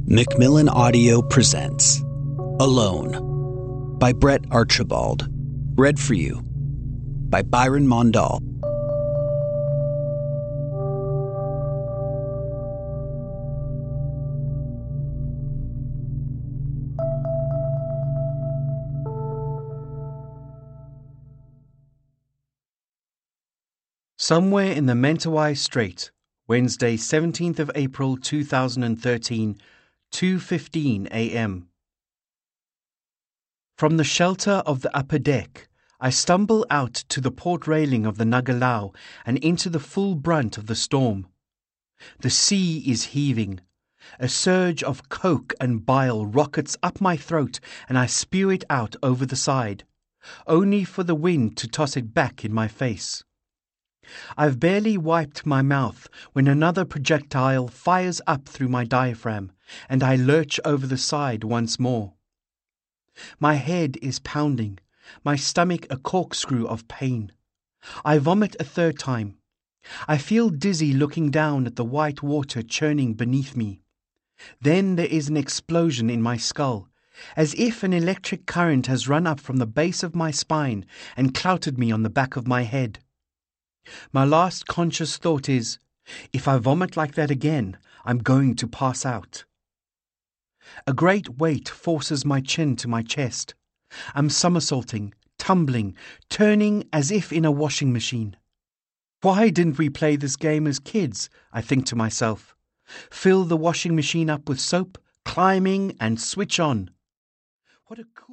Macmillan Audio presents Alone by Brett Archibald. Read for you by Byron Mondal. Somewhere in the Mentawai Strait, Wednesday, 17th of April 2013, 2:15 a.m. From the shelter of the upper deck, I stumble out to the port railing of the Nagalau and into the full brunt of the storm. The sea is heaving. A surge of coke and bile rockets up my throat and I spew it out over the side, only for the wind to toss it back in my face. I've barely wiped my mouth when another projectile fires up through my diaphragm, and I lurch over the side once more. My head is pounding, my stomach a corkscrew of pain. I vomit a third time. I feel dizzy looking down at the white water churning beneath me. Then there is an explosion in my skull, as if an electric current has run up from the base of my spine and clouted me on the back of my head. My last conscious thought is, if I vomit like that again, I'm going to pass out. A great weight forces my chin to my chest. I'm somersaulting, tumbling, turning as if in a washing machine. Why didn't we play this game as kids, I think to myself. Fill the washing machine up with soap, climbing and switch on. What a cool